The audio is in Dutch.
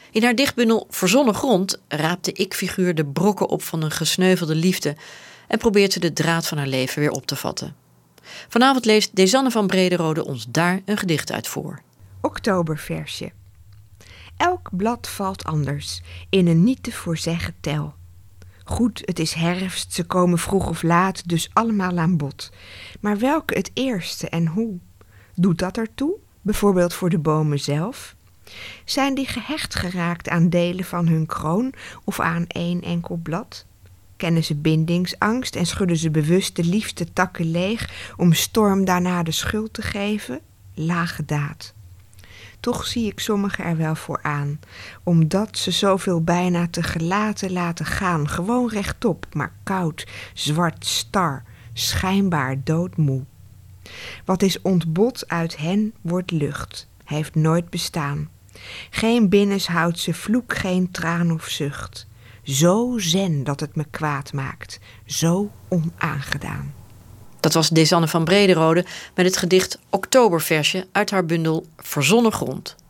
In haar dichtbundel Verzonnen grond raapt de ik-figuur de brokken op van een gesneuvelde liefde en probeert ze de draad van haar leven weer op te vatten. Vanavond leest Desanne van Brederode ons daar een gedicht uit voor. Oktoberversje. Elk blad valt anders, in een niet te voorzeggen tel. Goed, het is herfst, ze komen vroeg of laat, dus allemaal aan bod. Maar welke het eerste en hoe? Doet dat ertoe? Bijvoorbeeld voor de bomen zelf? Zijn die gehecht geraakt aan delen van hun kroon of aan één enkel blad? Kennen ze bindingsangst en schudden ze bewust de liefste takken leeg om storm daarna de schuld te geven? Lage daad. Toch zie ik sommigen er wel voor aan, omdat ze zoveel bijna te gelaten laten gaan, gewoon rechtop, maar koud, zwart, star, schijnbaar doodmoe. Wat is ontbod uit hen wordt lucht, heeft nooit bestaan. Geen binnenshoudse vloek, geen traan of zucht. Zo zen dat het me kwaad maakt, zo onaangedaan. Dat was Desanne van Brederode met het gedicht Oktoberversje uit haar bundel Verzonnen grond.